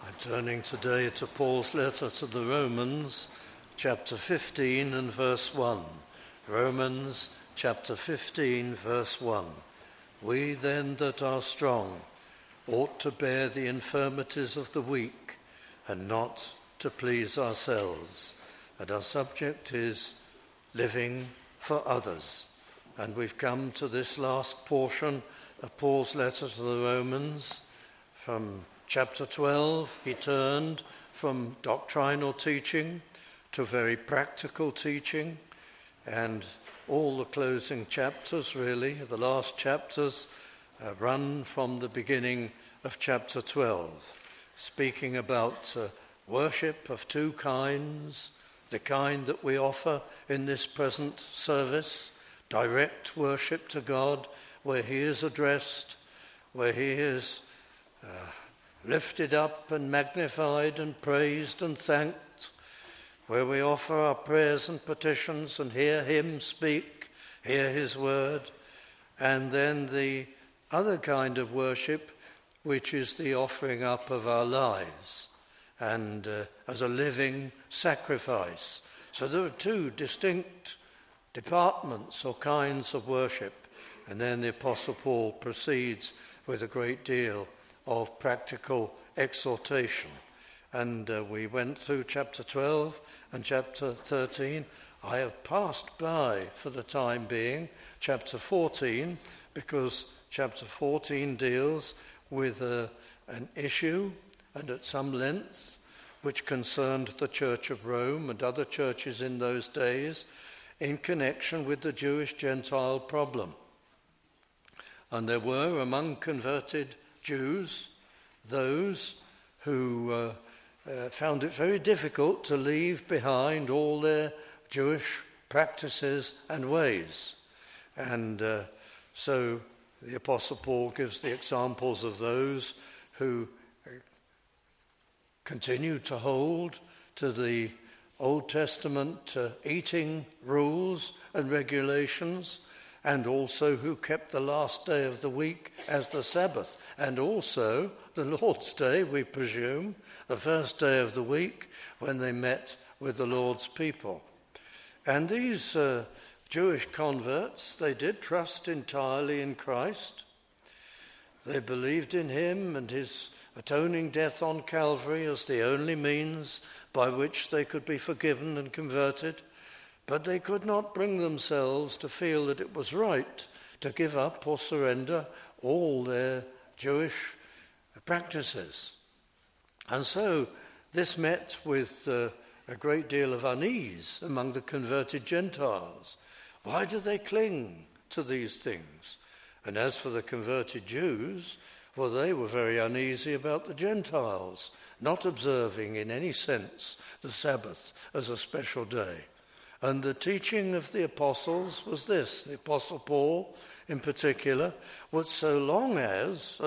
I'm turning today to Paul's letter to the Romans, chapter 15 and verse 1. Romans chapter 15, verse 1. We then that are strong ought to bear the infirmities of the weak and not to please ourselves. And our subject is living for others. And we've come to this last portion of Paul's letter to the Romans. From chapter 12, he turned from doctrinal teaching to very practical teaching, and all the closing chapters, really, the last chapters, run from the beginning of chapter 12, speaking about worship of two kinds, the kind that we offer in this present service, direct worship to God, where he is addressed, where he is lifted up and magnified and praised and thanked, where we offer our prayers and petitions and hear him speak, hear his word, and then the other kind of worship, which is the offering up of our lives and as a living sacrifice. So there are two distinct departments or kinds of worship, and then the Apostle Paul proceeds with a great deal of practical exhortation. And we went through chapter 12 and chapter 13. I have passed by, for the time being, chapter 14, because chapter 14 deals with an issue, and at some length, which concerned the Church of Rome and other churches in those days in connection with the Jewish-Gentile problem. And there were among converted Jews those who found it very difficult to leave behind all their Jewish practices and ways. And so the Apostle Paul gives the examples of those who continue to hold to the Old Testament eating rules and regulations, and also who kept the last day of the week as the Sabbath, and also the Lord's Day, we presume, the first day of the week when they met with the Lord's people. And these Jewish converts, they did trust entirely in Christ. They believed in him and his atoning death on Calvary as the only means by which they could be forgiven and converted. But they could not bring themselves to feel that it was right to give up or surrender all their Jewish practices. And so this met with a great deal of unease among the converted Gentiles. Why do they cling to these things? And as for the converted Jews, well, they were very uneasy about the Gentiles not observing in any sense the Sabbath as a special day. And the teaching of the apostles was this, the Apostle Paul in particular, was as long as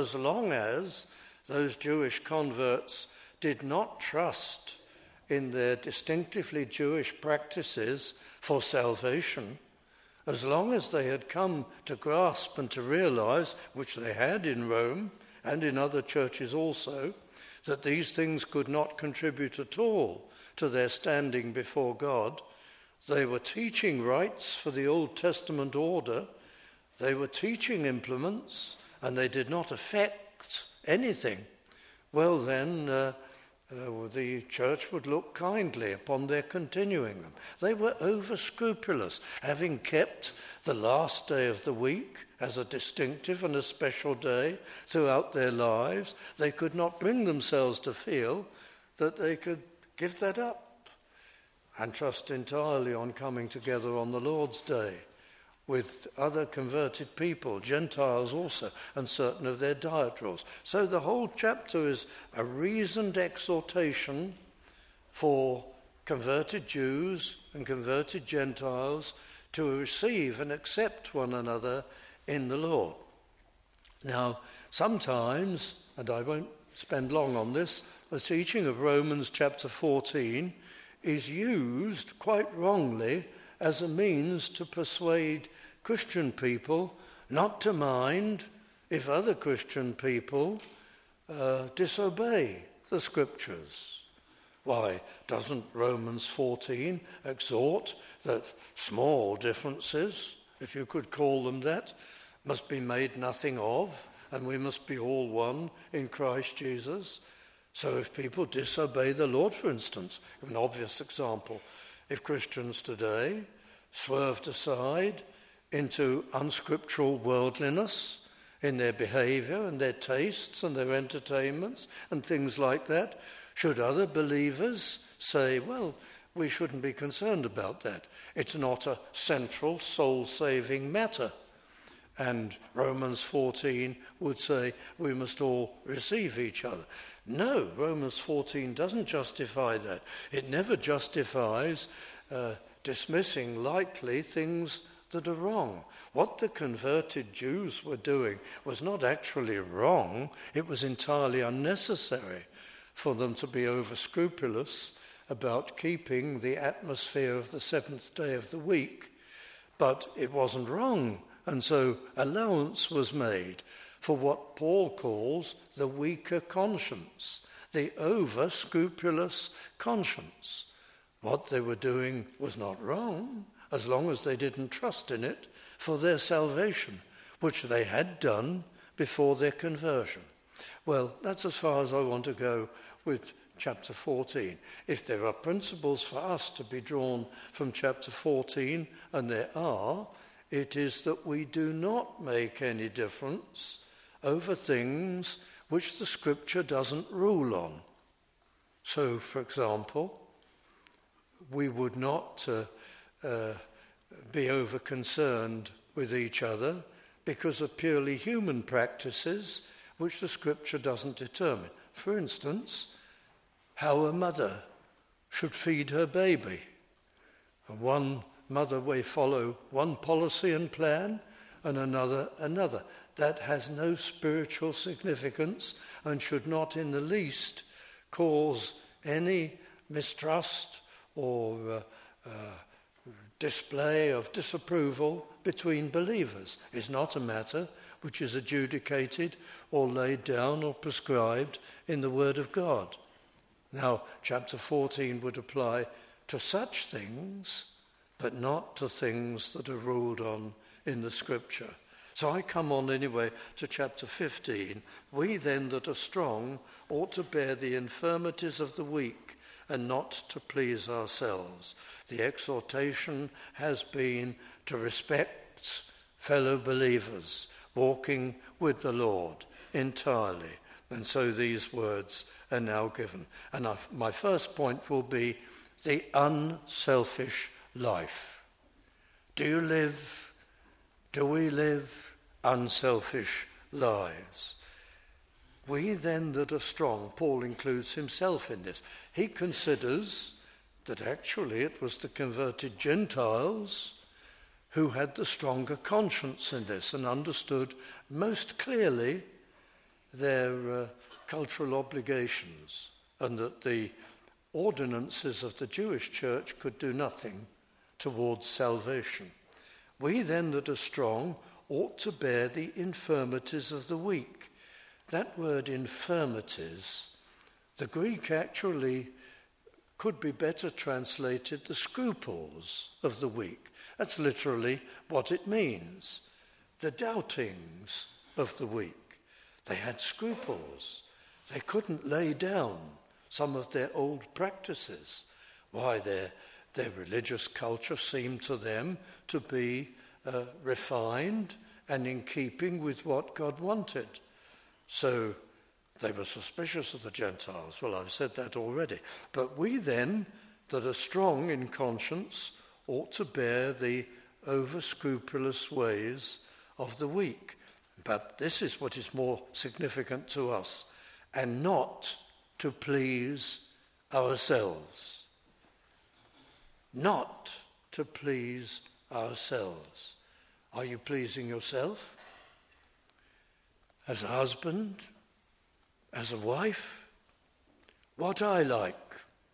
those Jewish converts did not trust in their distinctively Jewish practices for salvation, as long as they had come to grasp and to realize, which they had in Rome and in other churches also, that these things could not contribute at all to their standing before God. They were teaching rites for the Old Testament order. They were teaching implements, and they did not affect anything. Well, then, the church would look kindly upon their continuing them. They were over-scrupulous, having kept the last day of the week as a distinctive and a special day throughout their lives. They could not bring themselves to feel that they could give that up and trust entirely on coming together on the Lord's Day with other converted people, Gentiles also, and certain of their diet rules. So the whole chapter is a reasoned exhortation for converted Jews and converted Gentiles to receive and accept one another in the Lord. Now, sometimes, and I won't spend long on this, the teaching of Romans chapter 14 is used quite wrongly as a means to persuade Christian people not to mind if other Christian people disobey the Scriptures. Why doesn't Romans 14 exhort that small differences, if you could call them that, must be made nothing of, and we must be all one in Christ Jesus? So if people disobey the Lord, for instance, an obvious example, if Christians today swerved aside into unscriptural worldliness in their behavior and their tastes and their entertainments and things like that, should other believers say, well, we shouldn't be concerned about that. It's not a central soul-saving matter. And Romans 14 would say we must all receive each other. No, Romans 14 doesn't justify that. It never justifies dismissing lightly things that are wrong. What the converted Jews were doing was not actually wrong. It was entirely unnecessary for them to be over-scrupulous about keeping the atmosphere of the seventh day of the week. But it wasn't wrong. And so allowance was made for what Paul calls the weaker conscience, the over-scrupulous conscience. What they were doing was not wrong, as long as they didn't trust in it for their salvation, which they had done before their conversion. Well, that's as far as I want to go with chapter 14. If there are principles for us to be drawn from chapter 14, and there are, it is that we do not make any difference over things which the Scripture doesn't rule on. So, for example, we would not be over concerned with each other because of purely human practices which the Scripture doesn't determine. For instance, how a mother should feed her baby. And one mother may follow one policy and plan, and another. That has no spiritual significance and should not in the least cause any mistrust or display of disapproval between believers. It's not a matter which is adjudicated or laid down or prescribed in the Word of God. Now, chapter 14 would apply to such things, but not to things that are ruled on in the Scripture. So I come on anyway to chapter 15. We then that are strong ought to bear the infirmities of the weak and not to please ourselves. The exhortation has been to respect fellow believers, walking with the Lord entirely. And so these words are now given. And my first point will be the unselfish life. Do we live unselfish lives? We then that are strong, Paul includes himself in this. He considers that actually it was the converted Gentiles who had the stronger conscience in this and understood most clearly their cultural obligations, and that the ordinances of the Jewish church could do nothing towards salvation. We then that are strong ought to bear the infirmities of the weak. That word infirmities, the Greek actually could be better translated the scruples of the weak. That's literally what it means. The doubtings of the weak. They had scruples. They couldn't lay down some of their old practices. Why, their religious culture seemed to them to be refined and in keeping with what God wanted. So they were suspicious of the Gentiles. Well, I've said that already. But we then, that are strong in conscience, ought to bear the over-scrupulous ways of the weak. But this is what is more significant to us, and not to please ourselves. Not to please ourselves. Are you pleasing yourself? As a husband? As a wife? What I like?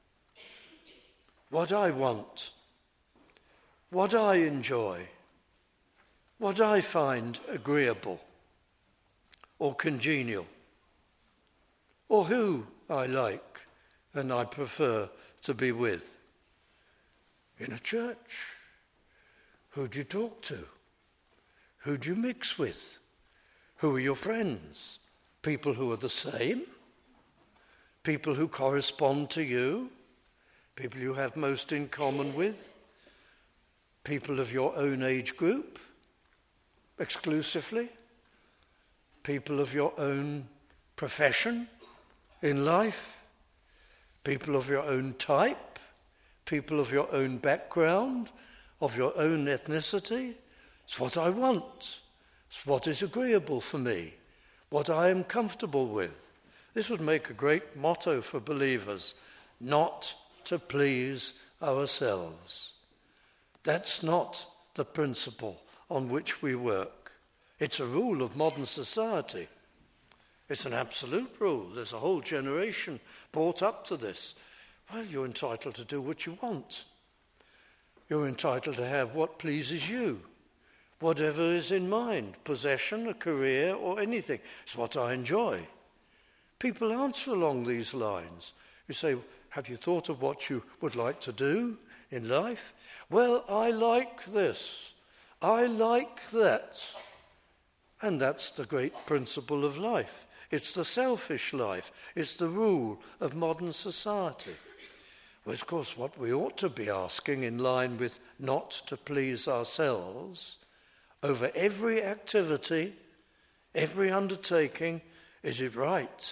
What I want? What I enjoy? What I find agreeable or congenial? Or who I like and I prefer to be with? In a church, who do you talk to? Who do you mix with? Who are your friends? People who are the same? People who correspond to you? People you have most in common with? People of your own age group, exclusively? People of your own profession in life? People of your own type? People of your own background, of your own ethnicity? It's what I want. It's what is agreeable for me, what I am comfortable with. This would make a great motto for believers, not to please ourselves. That's not the principle on which we work. It's a rule of modern society. It's an absolute rule. There's a whole generation brought up to this. Well, you're entitled to do what you want. You're entitled to have what pleases you, whatever is in mind, possession, a career, or anything. It's what I enjoy. People answer along these lines. You say, have you thought of what you would like to do in life? Well, I like this. I like that. And that's the great principle of life. It's the selfish life. It's the rule of modern society. Well, of course, what we ought to be asking, in line with not to please ourselves, over every activity, every undertaking, is it right?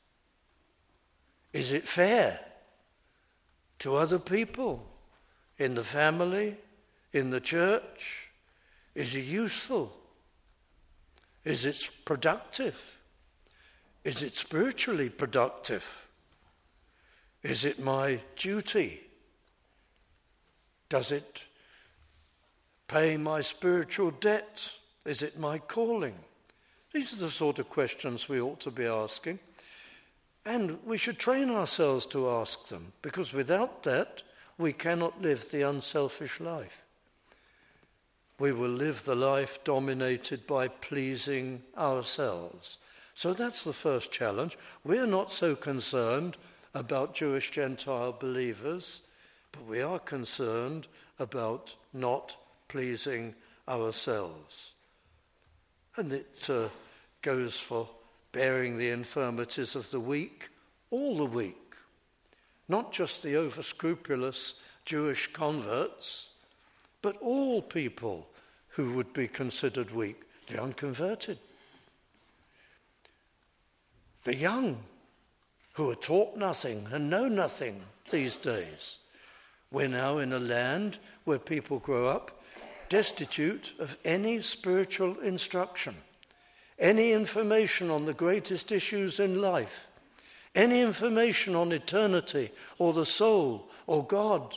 Is it fair to other people, in the family, in the church? Is it useful? Is it productive? Is it spiritually productive? Is it my duty? Does it pay my spiritual debt? Is it my calling? These are the sort of questions we ought to be asking. And we should train ourselves to ask them, because without that, we cannot live the unselfish life. We will live the life dominated by pleasing ourselves. So that's the first challenge. We're not so concerned about Jewish Gentile believers, but we are concerned about not pleasing ourselves. And it goes for bearing the infirmities of the weak, all the weak, not just the over-scrupulous Jewish converts, but all people who would be considered weak, the unconverted, the young, who are taught nothing and know nothing these days. We're now in a land where people grow up destitute of any spiritual instruction, any information on the greatest issues in life, any information on eternity or the soul or God.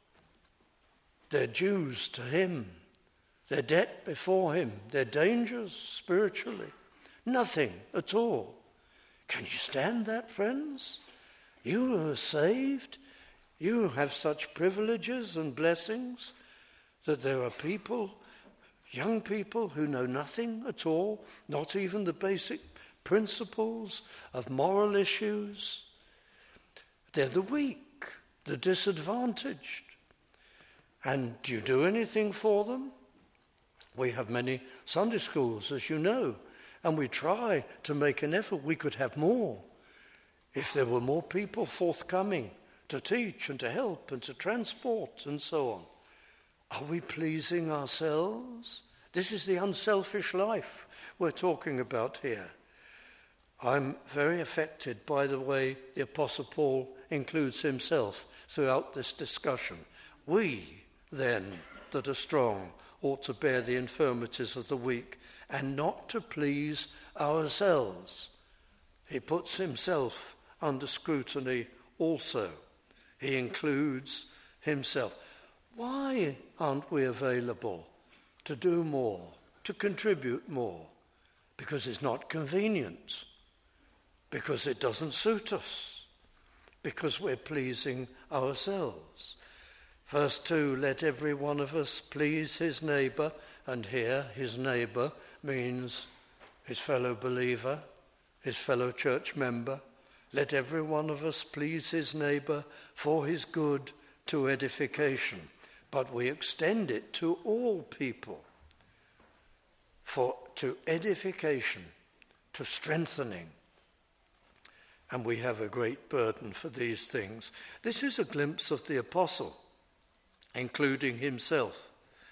Their dues to him, their debt before him, their dangers spiritually, nothing at all. Can you stand that, friends? You who are saved, you have such privileges and blessings that there are people, young people who know nothing at all, not even the basic principles of moral issues. They're the weak, the disadvantaged. And do you do anything for them? We have many Sunday schools, as you know, and we try to make an effort. We could have more if there were more people forthcoming to teach and to help and to transport and so on. Are we pleasing ourselves? This is the unselfish life we're talking about here. I'm very affected by the way the Apostle Paul includes himself throughout this discussion. We, then, that are strong, ought to bear the infirmities of the weak and not to please ourselves. He puts himself under scrutiny also. He includes himself. Why aren't we available to do more, to contribute more? Because it's not convenient, because it doesn't suit us, because we're pleasing ourselves. Verse 2, let every one of us please his neighbour, and here his neighbour means his fellow believer, his fellow church member, Let every one of us please his neighbour for his good to edification. But we extend it to all people, to edification, to strengthening. And we have a great burden for these things. This is a glimpse of the apostle, including himself.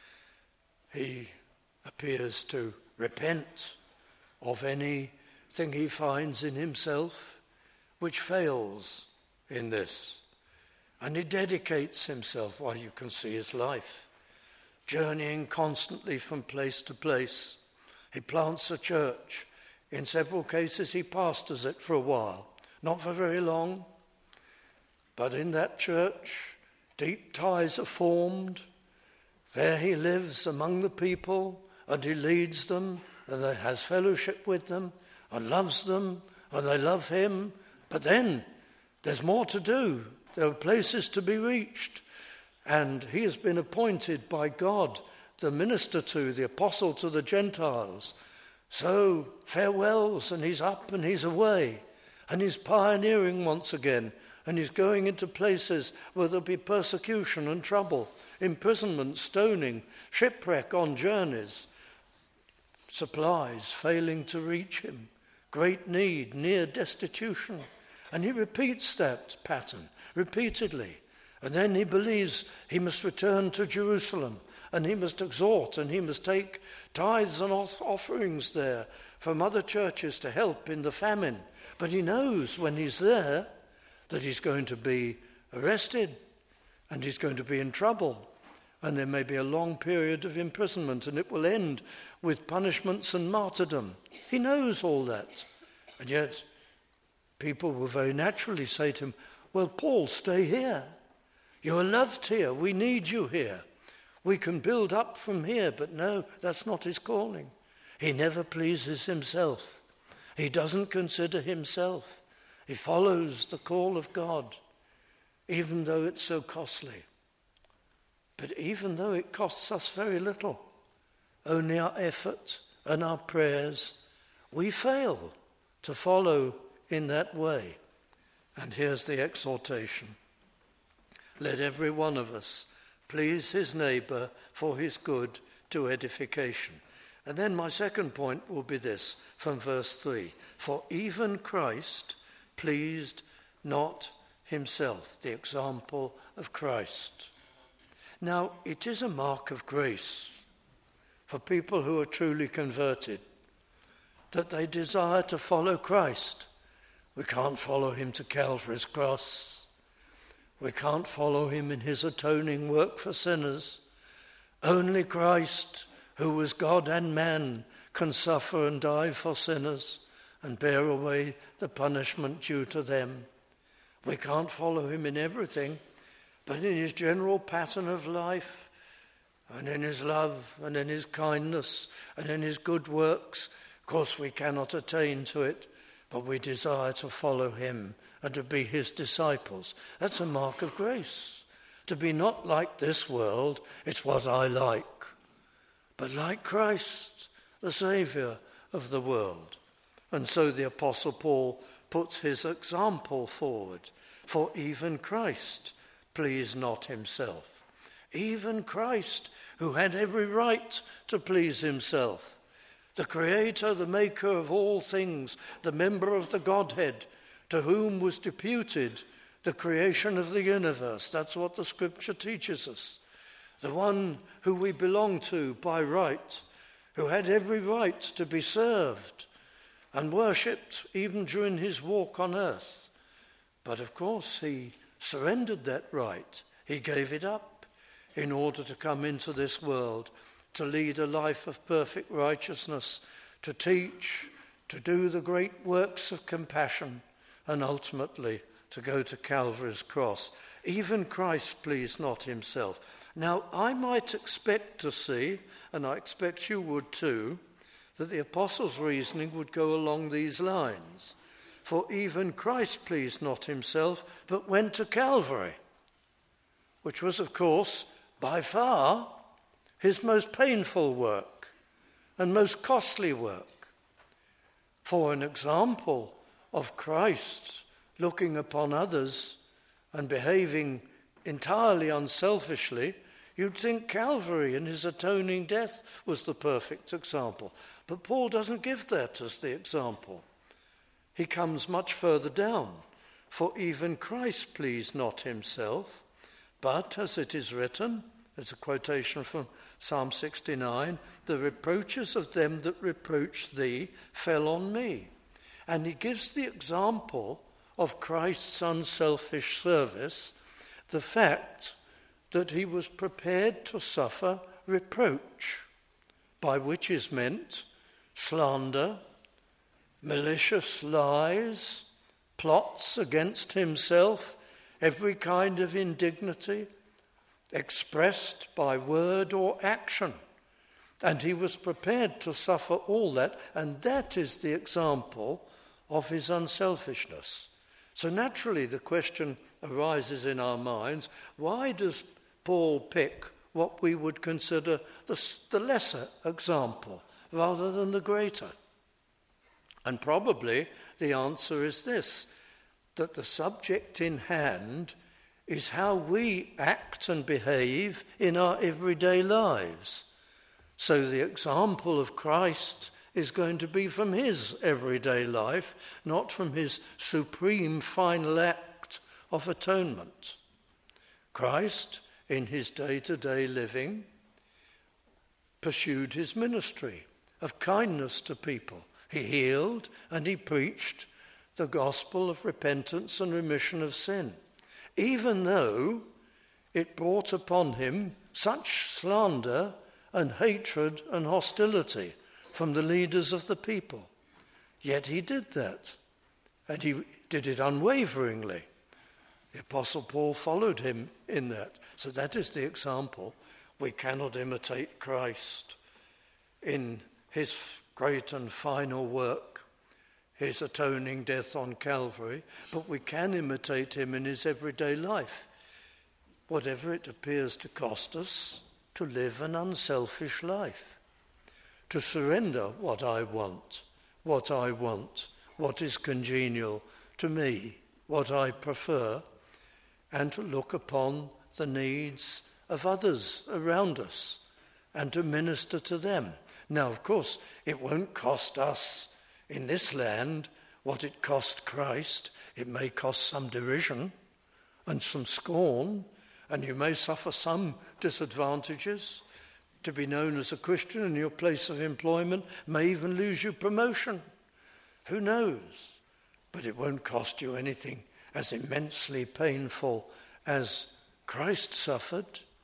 He appears to repent of anything he finds in himself which fails in this. And he dedicates himself, well, you can see his life, journeying constantly from place to place. He plants a church. In several cases, he pastors it for a while, not for very long. But in that church, deep ties are formed. There he lives among the people, and he leads them, and he has fellowship with them, and loves them, and they love him. But then there's more to do. There are places to be reached. And he has been appointed by God, the minister to, the apostle to the Gentiles. So farewells, and he's up and he's away. And he's pioneering once again. And he's going into places where there'll be persecution and trouble, imprisonment, stoning, shipwreck on journeys, supplies failing to reach him, great need, near destitution. And he repeats that pattern repeatedly. And then he believes he must return to Jerusalem, and he must exhort, and he must take tithes and offerings there from other churches to help in the famine. But he knows when he's there that he's going to be arrested, and he's going to be in trouble, and there may be a long period of imprisonment, and it will end with punishments and martyrdom. He knows all that. And yet people will very naturally say to him, well, Paul, stay here. You are loved here. We need you here. We can build up from here. But no, that's not his calling. He never pleases himself. He doesn't consider himself. He follows the call of God, even though it's so costly. But even though it costs us very little, only our effort and our prayers, we fail to follow in that way. And here's the exhortation. Let every one of us please his neighbour for his good to edification. And then my second point will be this from verse 3. For even Christ pleased not himself, the example of Christ. Now, it is a mark of grace for people who are truly converted that they desire to follow Christ. We can't follow him to Calvary's cross. We can't follow him in his atoning work for sinners. Only Christ, who was God and man, can suffer and die for sinners and bear away the punishment due to them. We can't follow him in everything, but in his general pattern of life, and in his love, and in his kindness, and in his good works, of course we cannot attain to it, but we desire to follow him and to be his disciples. That's a mark of grace. To be not like this world, it's what I like, but like Christ, the Saviour of the world. And so the Apostle Paul puts his example forward. For even Christ pleased not himself. Even Christ, who had every right to please himself. The Creator, the Maker of all things, the member of the Godhead, to whom was deputed the creation of the universe. That's what the Scripture teaches us. The one who we belong to by right, who had every right to be served and worshipped even during his walk on earth. But of course he surrendered that right. He gave it up in order to come into this world, to lead a life of perfect righteousness, to teach, to do the great works of compassion, and ultimately to go to Calvary's cross. Even Christ pleased not himself. Now, I might expect to see, and I expect you would too, that the apostles' reasoning would go along these lines. For even Christ pleased not himself, but went to Calvary, which was, of course, by far his most painful work and most costly work. For an example of Christ's looking upon others and behaving entirely unselfishly, you'd think Calvary and his atoning death was the perfect example. But Paul doesn't give that as the example. He comes much further down. For even Christ pleased not himself, but, as it is written, there's a quotation from Psalm 69, the reproaches of them that reproached thee fell on me. And he gives the example of Christ's unselfish service, the fact that he was prepared to suffer reproach, by which is meant slander, malicious lies, plots against himself, every kind of indignity, expressed by word or action. And he was prepared to suffer all that, and that is the example of his unselfishness. So naturally the question arises in our minds, why does Paul pick what we would consider the lesser example rather than the greater? And probably the answer is this, that the subject in hand is how we act and behave in our everyday lives. So the example of Christ is going to be from his everyday life, not from his supreme final act of atonement. Christ, in his day-to-day living, pursued his ministry of kindness to people. He healed and he preached the gospel of repentance and remission of sin, even though it brought upon him such slander and hatred and hostility from the leaders of the people. Yet he did that, and he did it unwaveringly. The Apostle Paul followed him in that. So that is the example. We cannot imitate Christ in his great and final work, his atoning death on Calvary, but we can imitate him in his everyday life, whatever it appears to cost us, to live an unselfish life, to surrender what I want, what is congenial to me, what I prefer, and to look upon the needs of others around us and to minister to them. Now, of course, it won't cost us in this land what it cost Christ. It may cost some derision and some scorn, and you may suffer some disadvantages. To be known as a Christian in your place of employment may even lose you promotion. Who knows? But it won't cost you anything as immensely painful as Christ suffered,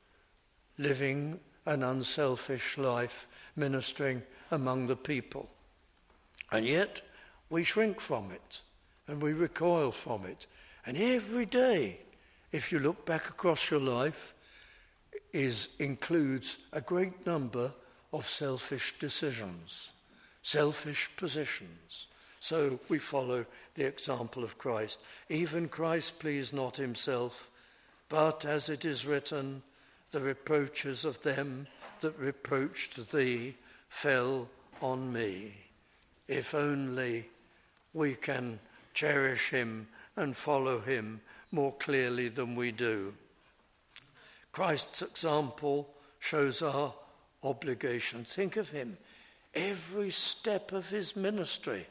living an unselfish life, ministering among the people. And yet we shrink from it and we recoil from it. And every day, if you look back across your life, includes a great number of selfish decisions, selfish positions. So we follow the example of Christ. Even Christ pleased not himself, but as it is written, the reproaches of them that reproached thee fell on me. If only we can cherish him and follow him more clearly than we do. Christ's example shows our obligation. Think of him. Every step of his ministry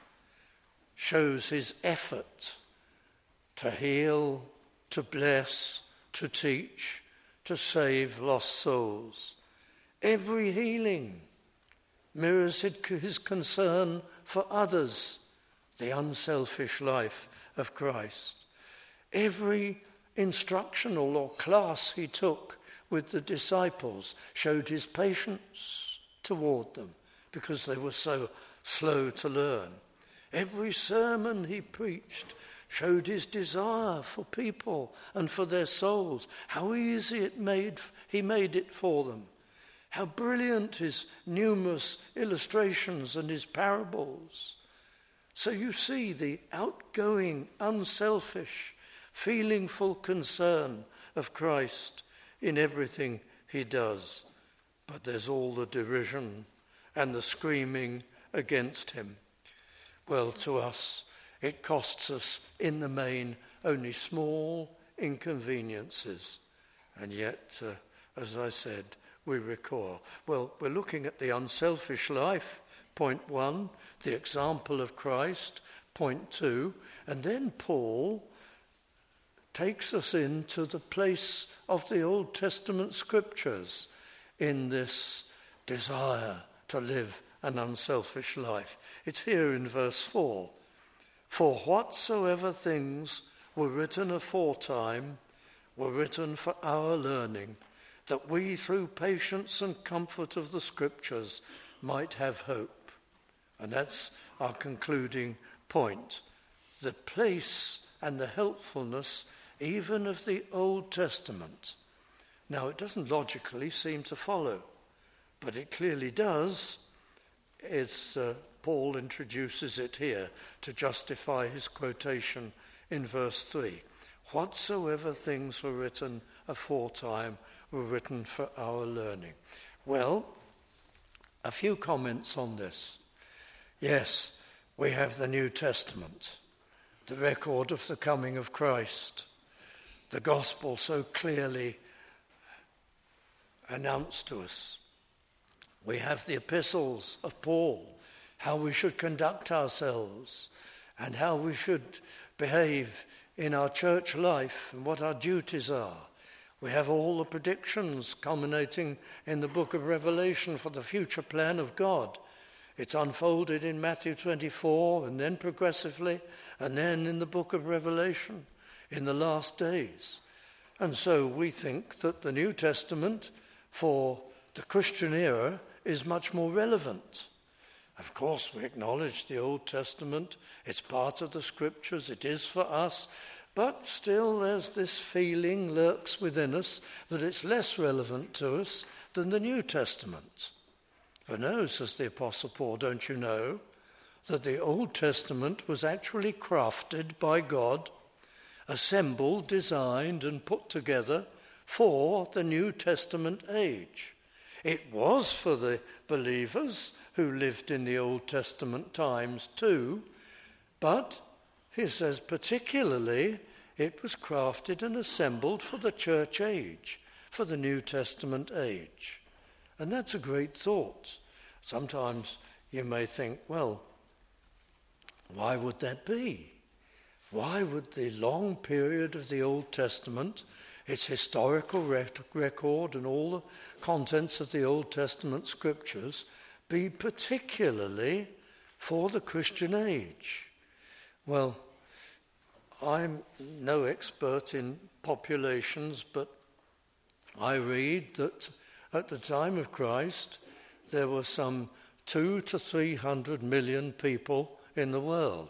shows his effort to heal, to bless, to teach, to save lost souls. Every healing mirrors his concern for others, the unselfish life of Christ. Every instructional or class he took with the disciples showed his patience toward them because they were so slow to learn. Every sermon he preached showed his desire for people and for their souls, how easy he made it for them, how brilliant his numerous illustrations and his parables. So you see the outgoing, unselfish, feelingful concern of Christ in everything he does. But there's all the derision and the screaming against him. Well, to us, it costs us in the main only small inconveniences. And yet, as I said, we recoil. Well, we're looking at the unselfish life, point 1, the example of Christ, point 2, and then Paul takes us into the place of the Old Testament scriptures in this desire to live an unselfish life. It's here in verse 4. For whatsoever things were written aforetime were written for our learning, that we through patience and comfort of the scriptures might have hope. And that's our concluding point. The place and the helpfulness even of the Old Testament. Now, it doesn't logically seem to follow, but it clearly does, as Paul introduces it here to justify his quotation in verse 3. Whatsoever things were written aforetime were written for our learning. Well, a few comments on this. Yes, we have the New Testament, the record of the coming of Christ, the gospel so clearly announced to us. We have the epistles of Paul, how we should conduct ourselves and how we should behave in our church life and what our duties are. We have all the predictions culminating in the book of Revelation for the future plan of God. It's unfolded in Matthew 24 and then progressively, and then in the book of Revelation in the last days. And so we think that the New Testament for the Christian era is much more relevant. Of course, we acknowledge the Old Testament. It's part of the scriptures. It is for us. But still there's this feeling lurks within us that it's less relevant to us than the New Testament. For no, says the Apostle Paul, don't you know that the Old Testament was actually crafted by God, assembled, designed and put together for the New Testament age. It was for the believers who lived in the Old Testament times too, but he says particularly it was crafted and assembled for the church age, for the New Testament age. And that's a great thought. Sometimes you may think, well, why would that be? Why would the long period of the Old Testament, its historical record and all the contents of the Old Testament scriptures, be particularly for the Christian age? Well, I'm no expert in populations, but I read that at the time of Christ, there were some 200 to 300 million people in the world.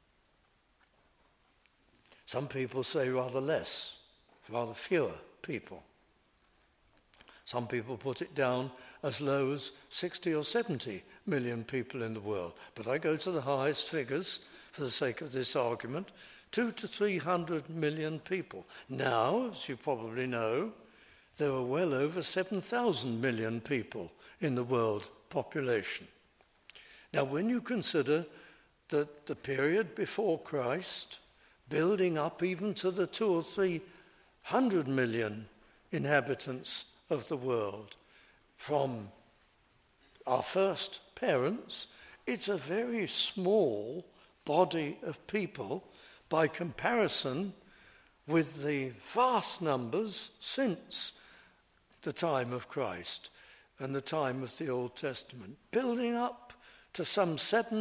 Some people say rather less, rather fewer people. Some people put it down as low as 60 or 70 million people in the world. But I go to the highest figures for the sake of this argument, 200 to 300 million people. Now, as you probably know, there are well over 7,000 million people in the world population. Now, when you consider that the period before Christ, building up even to the 200 or 300 million inhabitants of the world, from our first parents, it's a very small body of people by comparison with the vast numbers since the time of Christ and the time of the Old Testament, building up to some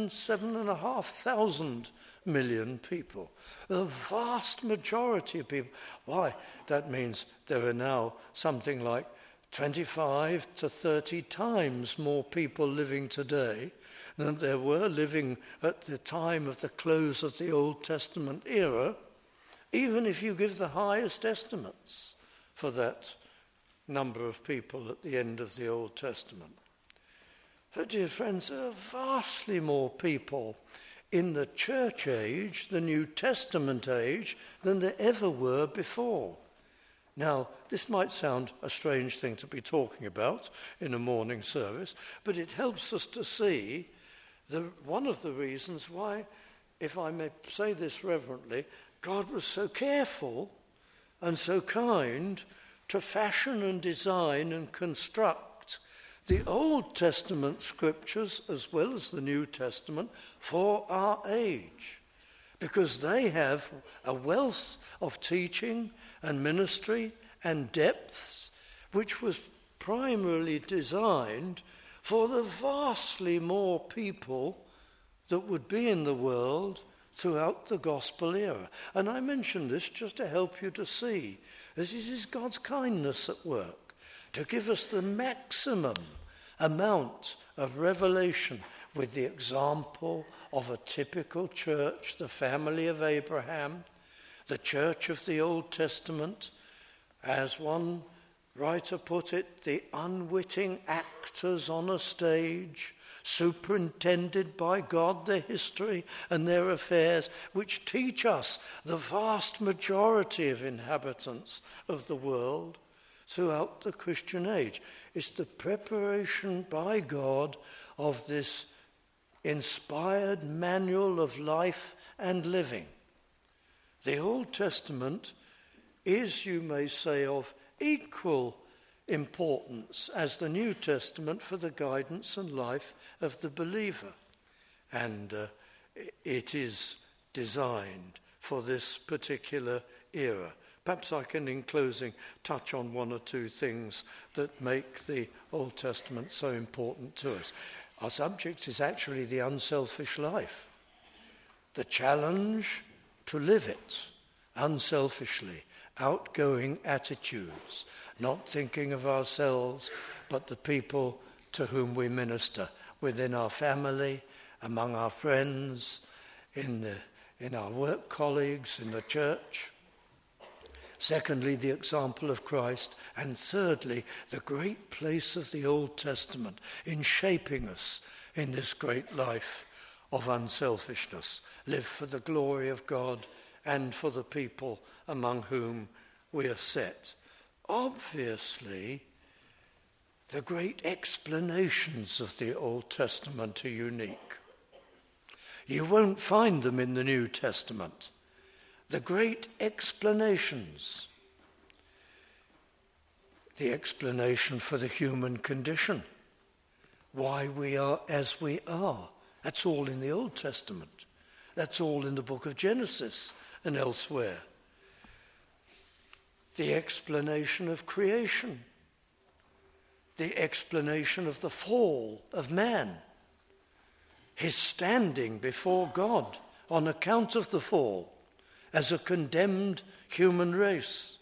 7,500 million people. The vast majority of people. Why? That means there are now something like 25 to 30 times more people living today than there were living at the time of the close of the Old Testament era, even if you give the highest estimates for that number of people at the end of the Old Testament. So, dear friends, there are vastly more people in the church age, the New Testament age, than there ever were before. Now, this might sound a strange thing to be talking about in a morning service, but it helps us to see one of the reasons why if I may say this reverently, God was so careful and so kind to fashion and design and construct the Old Testament scriptures as well as the New Testament for our age, because they have a wealth of teaching and ministry and depths which was primarily designed for the vastly more people that would be in the world throughout the gospel era. And I mention this just to help you to see that it is God's kindness at work to give us the maximum amount of revelation with the example of a typical church, the family of Abraham, the church of the Old Testament, as one writer put it, the unwitting actors on a stage, superintended by God their history and their affairs, which teach us the vast majority of inhabitants of the world throughout the Christian age. It's the preparation by God of this inspired manual of life and living. The Old Testament is, you may say, of equal importance as the New Testament for the guidance and life of the believer. And it is designed for this particular era. Perhaps I can, in closing, touch on one or two things that make the Old Testament so important to us. Our subject is actually the unselfish life, the challenge to live it unselfishly, outgoing attitudes, not thinking of ourselves, but the people to whom we minister, within our family, among our friends, in our work colleagues, in the church. Secondly, the example of Christ. And thirdly, the great place of the Old Testament in shaping us in this great life of unselfishness. Live for the glory of God and for the people among whom we are set. Obviously, the great explanations of the Old Testament are unique. You won't find them in the New Testament. The great explanations. The explanation for the human condition. Why we are as we are. That's all in the Old Testament. That's all in the book of Genesis and elsewhere. The explanation of creation. The explanation of the fall of man. His standing before God on account of the fall as a condemned human race.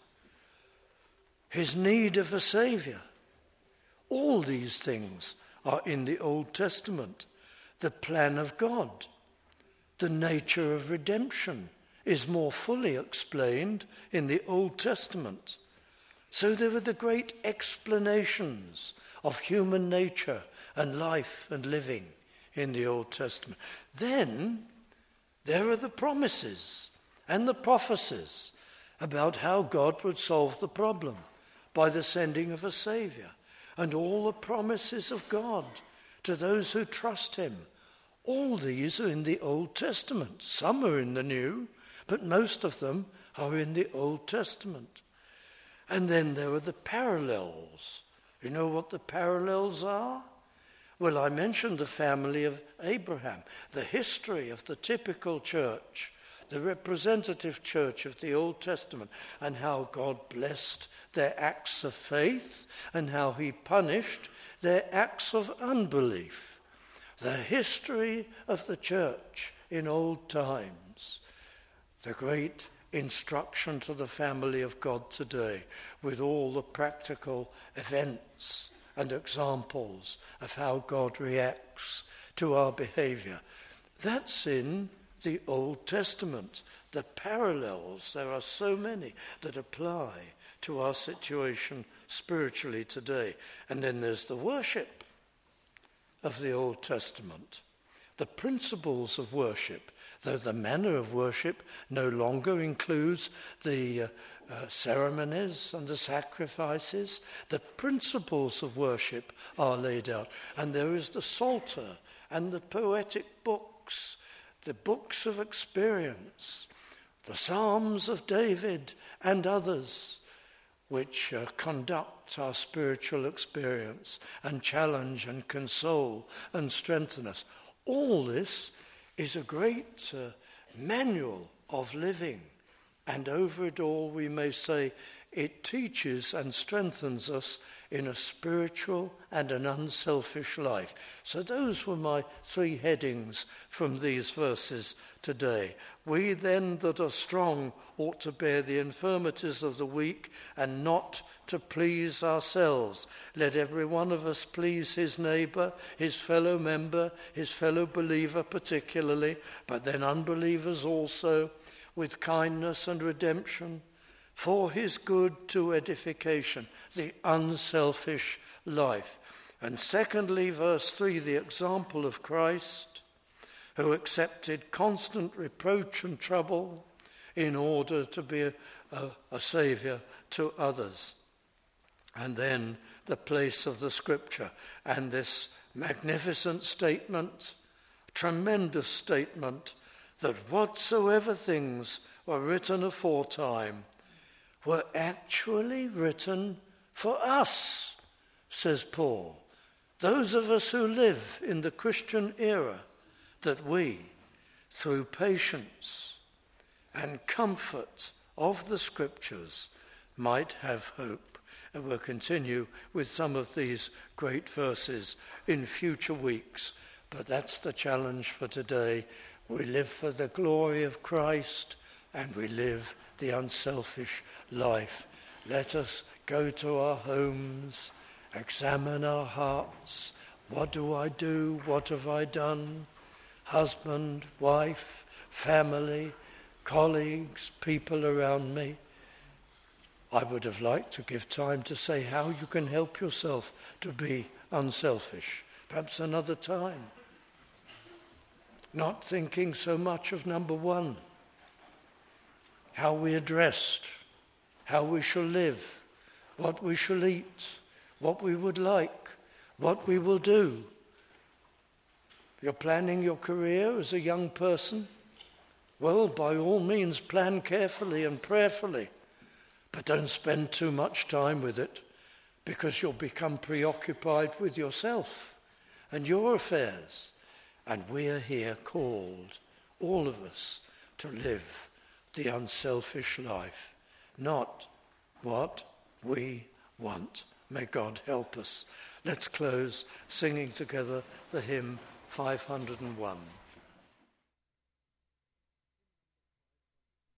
His need of a saviour. All these things are in the Old Testament. The plan of God, the nature of redemption is more fully explained in the Old Testament. So there are the great explanations of human nature and life and living in the Old Testament. Then there are the promises and the prophecies about how God would solve the problem by the sending of a Saviour, and all the promises of God to those who trust him. All these are in the Old Testament. Some are in the New, but most of them are in the Old Testament. And then there are the parallels. You know what the parallels are? Well, I mentioned the family of Abraham, the history of the typical church, the representative church of the Old Testament, and how God blessed their acts of faith and how he punished their acts of unbelief. The history of the church in old times, the great instruction to the family of God today, with all the practical events and examples of how God reacts to our behavior. That's in the Old Testament. The parallels, there are so many that apply to our situation spiritually today. And then there's the worship of the Old Testament, the principles of worship, though the manner of worship no longer includes the ceremonies and the sacrifices. The principles of worship are laid out. And there is the Psalter and the poetic books the books of experience, the Psalms of David and others, which conduct our spiritual experience and challenge and console and strengthen us. All this is a great manual of living, and over it all we may say it teaches and strengthens us in a spiritual and an unselfish life. So those were my three headings from these verses today. We then that are strong ought to bear the infirmities of the weak and not to please ourselves. Let every one of us please his neighbour, his fellow member, his fellow believer particularly, but then unbelievers also, with kindness and redemption, for his good to edification, the unselfish life. And secondly, verse 3, the example of Christ, who accepted constant reproach and trouble in order to be a saviour to others. And then the place of the scripture and this magnificent statement, tremendous statement, that whatsoever things were written aforetime were actually written for us, says Paul. Those of us who live in the Christian era, that we, through patience and comfort of the scriptures, might have hope. And we'll continue with some of these great verses in future weeks. But that's the challenge for today. We live for the glory of Christ, and we live the unselfish life. Let us go to our homes, examine our hearts. What do I do? What have I done? Husband, wife, family, colleagues, people around me. I would have liked to give time to say how you can help yourself to be unselfish. Perhaps another time. Not thinking so much of number one, how we are dressed, how we shall live, what we shall eat, what we would like, what we will do. You're planning your career as a young person? Well, by all means, plan carefully and prayerfully, but don't spend too much time with it, because you'll become preoccupied with yourself and your affairs. And we are here called, all of us, to live the unselfish life, not what we want. May God help us. Let's close singing together the hymn 501.